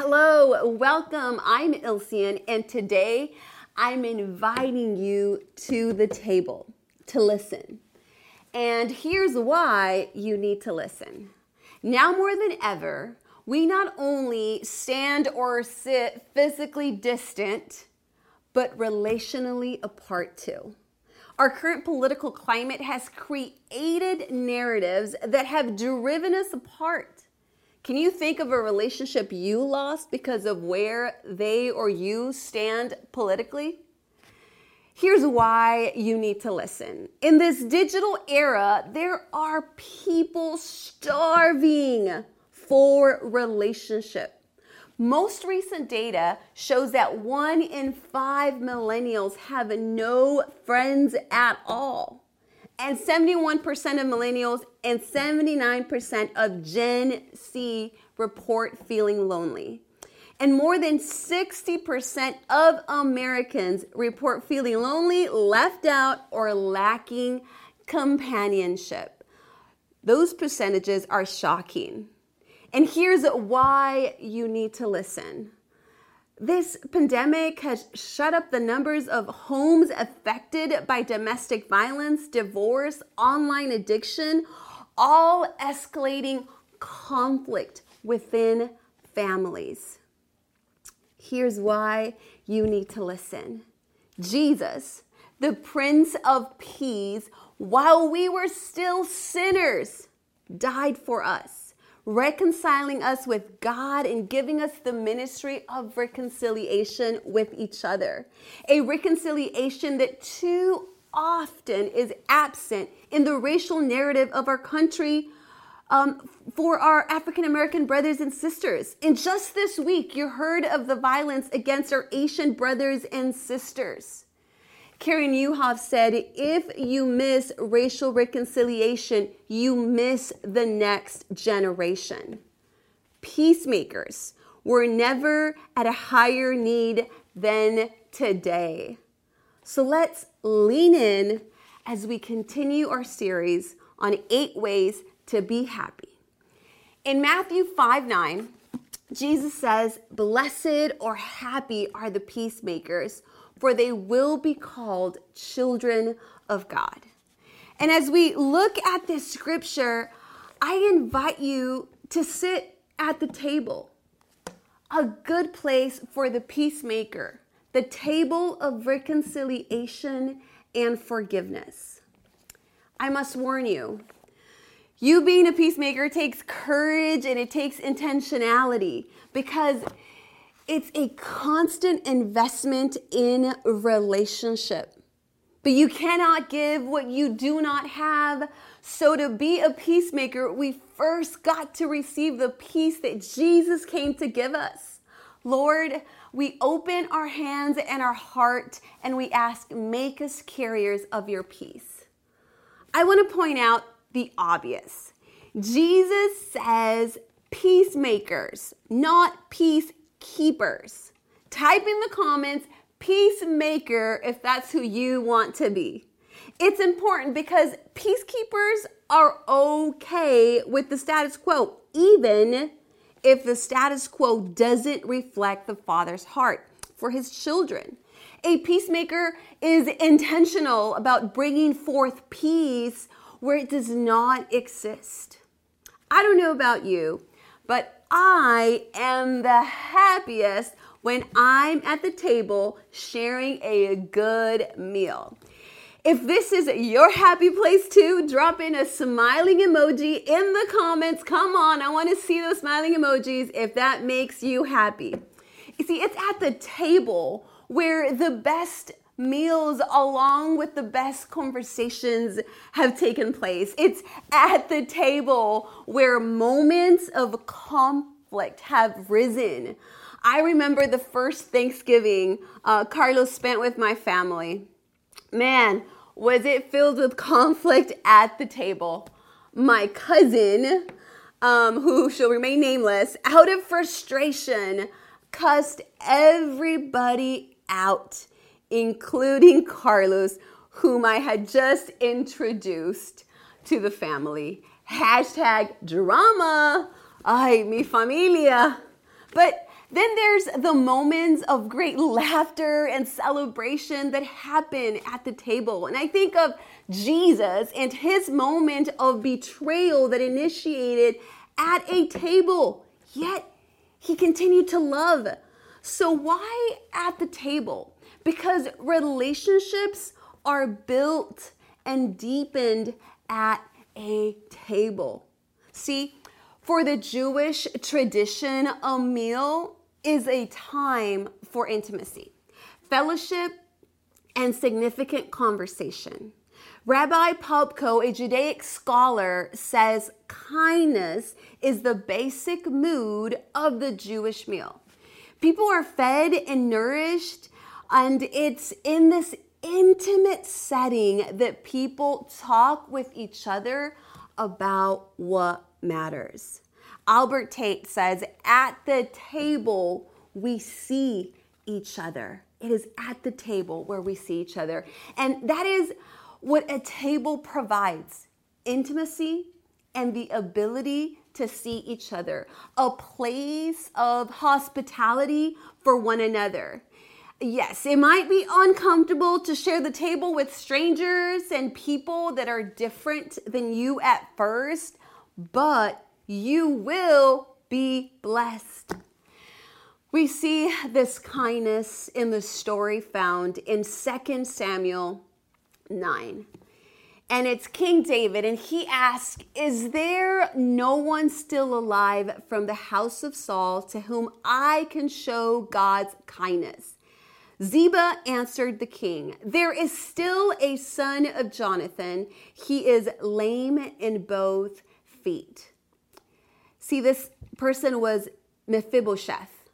Hello, welcome. I'm Ilsean, and today I'm inviting you to the table to listen. And here's why you need to listen. Now more than ever, we not only stand or sit physically distant, but relationally apart too. Our current political climate has created narratives that have driven us apart. Can you think of a relationship you lost because of where they or you stand politically? Here's why you need to listen. In this digital era, there are people starving for relationship. Most recent data shows that 1 in 5 millennials have no friends at all. And 71% of millennials and 79% of Gen Z report feeling lonely. And more than 60% of Americans report feeling lonely, left out, or lacking companionship. Those percentages are shocking. And here's why you need to listen. This pandemic has shut up the numbers of homes affected by domestic violence, divorce, online addiction, all escalating conflict within families. Here's why you need to listen. Jesus, the Prince of Peace, while we were still sinners, died for us, reconciling us with God and giving us the ministry of reconciliation with each other. A reconciliation that too often is absent in the racial narrative of our country for our African American brothers and sisters. And just this week, you heard of the violence against our Asian brothers and sisters. Carey Nieuwhof said, if you miss racial reconciliation, you miss the next generation. Peacemakers were never at a higher need than today. So let's lean in as we continue our series on 8 ways to be happy. In Matthew 5:9, Jesus says, blessed or happy are the peacemakers, for they will be called children of God. And as we look at this scripture, I invite you to sit at the table, a good place for the peacemaker, the table of reconciliation and forgiveness. I must warn you, you being a peacemaker takes courage and it takes intentionality, because it's a constant investment in relationship. But you cannot give what you do not have. So to be a peacemaker, we first got to receive the peace that Jesus came to give us. Lord, we open our hands and our heart and we ask, make us carriers of your peace. I want to point out the obvious. Jesus says peacemakers, not peacekeepers. Type in the comments, peacemaker, if that's who you want to be. It's important because peacekeepers are okay with the status quo, even if the status quo doesn't reflect the Father's heart for his children. A peacemaker is intentional about bringing forth peace where it does not exist. I don't know about you, but I am the happiest when I'm at the table sharing a good meal. If this is your happy place too, drop in a smiling emoji in the comments. Come on, I want to see those smiling emojis if that makes you happy. You see, it's at the table where the best meals along with the best conversations have taken place. It's at the table where moments of conflict have risen. I remember the first Thanksgiving Carlos spent with my family. Man, was it filled with conflict at the table. My cousin, who shall remain nameless, out of frustration, cussed everybody out, including Carlos, whom I had just introduced to the family. #drama. Ay, mi familia. But Then there's the moments of great laughter and celebration that happen at the table. And I think of Jesus and his moment of betrayal that initiated at a table, yet he continued to love. So why at the table? Because relationships are built and deepened at a table. See, for the Jewish tradition, a meal is a time for intimacy, fellowship, and significant conversation. Rabbi Popko, a Judaic scholar, says kindness is the basic mood of the Jewish meal. People are fed and nourished, and it's in this intimate setting that people talk with each other about what matters. Albert Tate says, at the table, we see each other. It is at the table where we see each other. And that is what a table provides: intimacy and the ability to see each other, a place of hospitality for one another. Yes, it might be uncomfortable to share the table with strangers and people that are different than you at first, but you will be blessed. We see this kindness in the story found in 2 Samuel 9. And it's King David, and he asks, is there no one still alive from the house of Saul to whom I can show God's kindness? Ziba answered the king, there is still a son of Jonathan. He is lame in both feet. See, this person was Mephibosheth.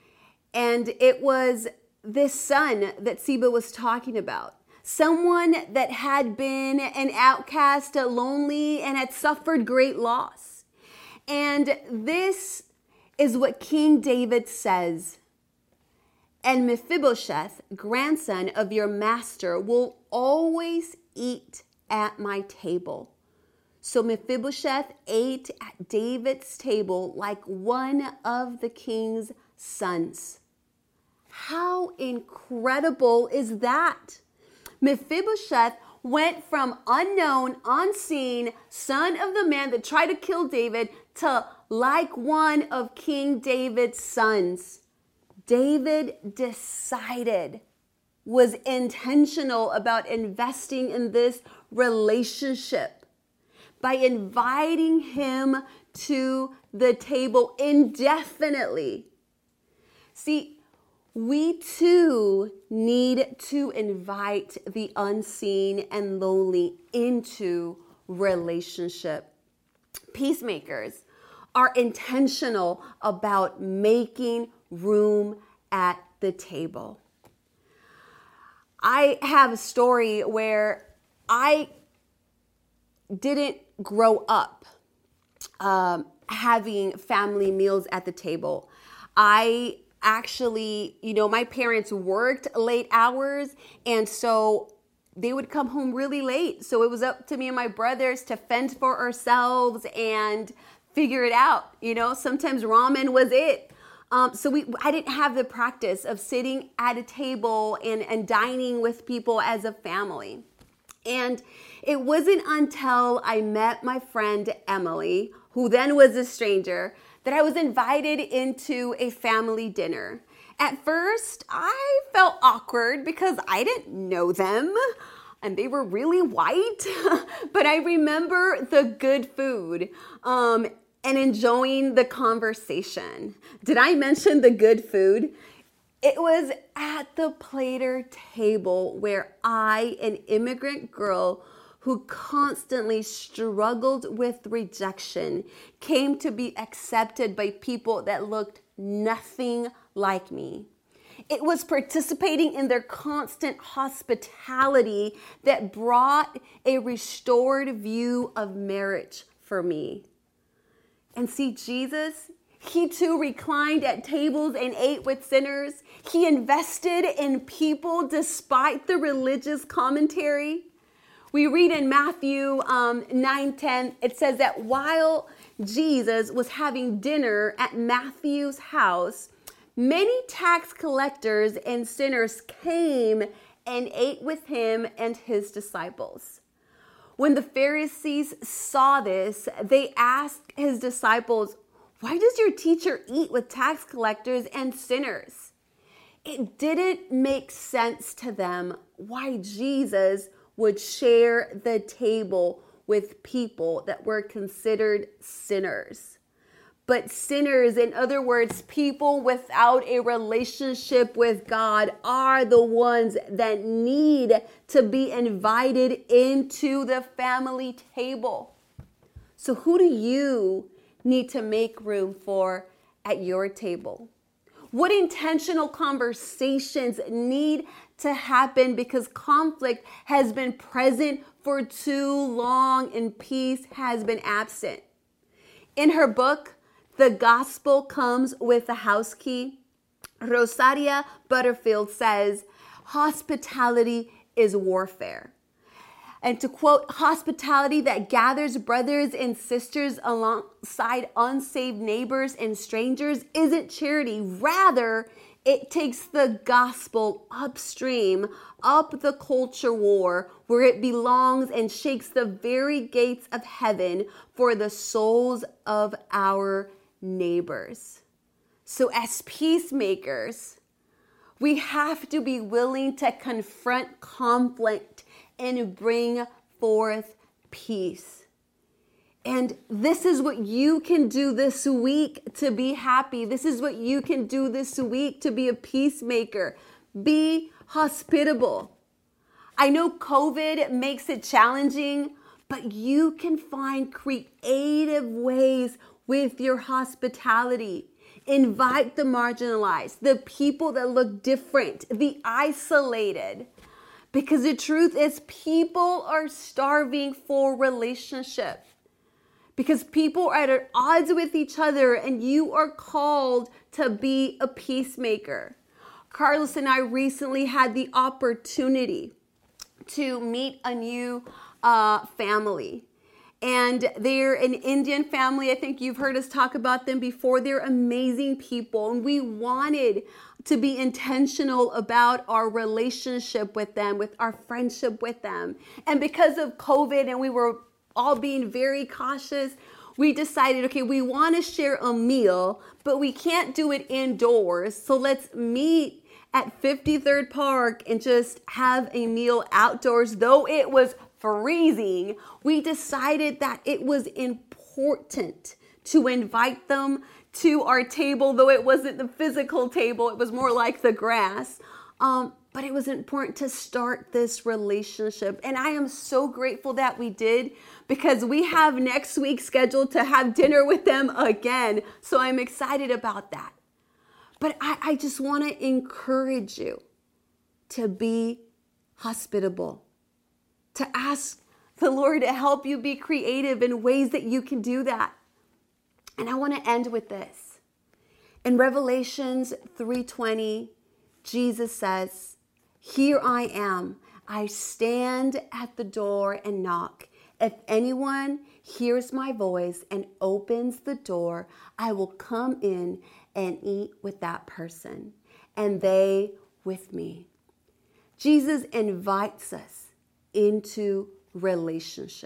And it was this son that Ziba was talking about. Someone that had been an outcast, lonely, and had suffered great loss. And this is what King David says. And Mephibosheth, grandson of your master, will always eat at my table. So Mephibosheth ate at David's table like one of the king's sons. How incredible is that? Mephibosheth went from unknown, unseen, son of the man that tried to kill David to like one of King David's sons. David decided, was intentional about investing in this relationship by inviting him to the table indefinitely. See, we too need to invite the unseen and lonely into relationship. Peacemakers are intentional about making room at the table. I have a story where I didn't grow up having family meals at the table. I actually, my parents worked late hours, and so they would come home really late. So it was up to me and my brothers to fend for ourselves and figure it out. Sometimes ramen was it. I didn't have the practice of sitting at a table and dining with people as a family. And it wasn't until I met my friend Emily, who then was a stranger, that I was invited into a family dinner. At first, I felt awkward because I didn't know them and they were really white. But I remember the good food and enjoying the conversation. Did I mention the good food? It was at the Plater table where I, an immigrant girl who constantly struggled with rejection, came to be accepted by people that looked nothing like me. It was participating in their constant hospitality that brought a restored view of marriage for me. And see, Jesus, he too reclined at tables and ate with sinners. He invested in people despite the religious commentary. We read in Matthew 9:10, it says that while Jesus was having dinner at Matthew's house, Many tax collectors and sinners came and ate with him and his disciples. When the Pharisees saw this, they asked his disciples, "Why does your teacher eat with tax collectors and sinners?" It didn't make sense to them why Jesus would share the table with people that were considered sinners. But sinners, in other words, people without a relationship with God, are the ones that need to be invited into the family table. So who do you need to make room for at your table? What intentional conversations need to happen because conflict has been present for too long and peace has been absent? In her book, The Gospel Comes with a House Key, Rosaria Butterfield says, hospitality is warfare. And to quote, hospitality that gathers brothers and sisters alongside unsaved neighbors and strangers isn't charity. Rather, it takes the gospel upstream, up the culture war, where it belongs and shakes the very gates of heaven for the souls of our neighbors. So as peacemakers, we have to be willing to confront conflict and bring forth peace. And this is what you can do this week to be happy. This is what you can do this week to be a peacemaker. Be hospitable. I know COVID makes it challenging, but you can find creative ways with your hospitality. Invite the marginalized, the people that look different, the isolated. Because the truth is, people are starving for relationship. Because people are at odds with each other, and you are called to be a peacemaker. Carlos and I recently had the opportunity to meet a new family. And they're an Indian family. I think you've heard us talk about them before. They're amazing people. And we wanted to be intentional about our relationship with them, with our friendship with them. And because of COVID and we were all being very cautious, we decided, okay, we want to share a meal, but we can't do it indoors. So let's meet at 53rd Park and just have a meal outdoors. Though it was freezing, we decided that it was important to invite them to our table, though it wasn't the physical table, it was more like the grass. But it was important to start this relationship. And I am so grateful that we did, because we have next week scheduled to have dinner with them again. So I'm excited about that. But I just want to encourage you to be hospitable, to ask the Lord to help you be creative in ways that you can do that. And I want to end with this. In Revelations 3:20, Jesus says, "Here I am. I stand at the door and knock. If anyone hears my voice and opens the door, I will come in and eat with that person, and they with me." Jesus invites us into relationship.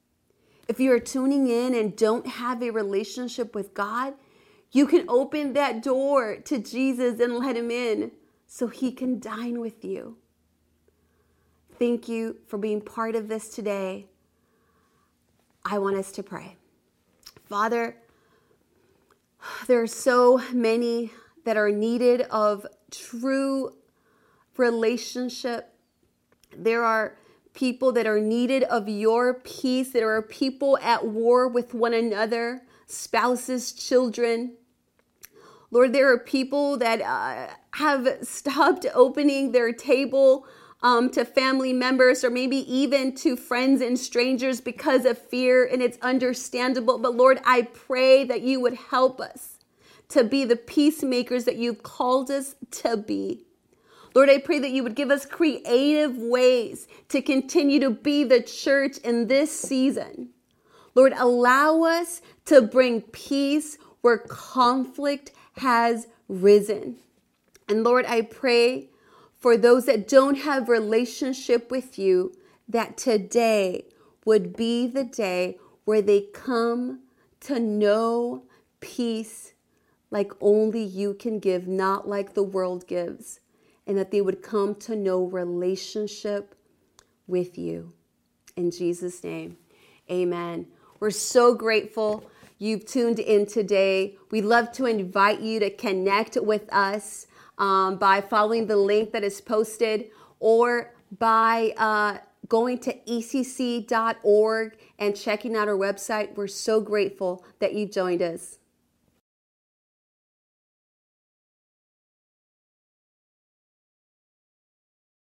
If you are tuning in and don't have a relationship with God, you can open that door to Jesus and let him in so he can dine with you. Thank you for being part of this today. I want us to pray. Father, there are so many that are needed of true relationship. There are people that are needed of your peace. There are people at war with one another, spouses, children. Lord, there are people that have stopped opening their table to family members, or maybe even to friends and strangers because of fear, and it's understandable. But Lord, I pray that you would help us to be the peacemakers that you've called us to be. Lord, I pray that you would give us creative ways to continue to be the church in this season. Lord, allow us to bring peace where conflict has risen. And Lord, I pray for those that don't have relationship with you, that today would be the day where they come to know peace like only you can give, not like the world gives, and that they would come to know relationship with you. In Jesus' name, amen. We're so grateful you've tuned in today. We'd love to invite you to connect with us by following the link that is posted, or by going to ecc.org and checking out our website. We're so grateful that you joined us.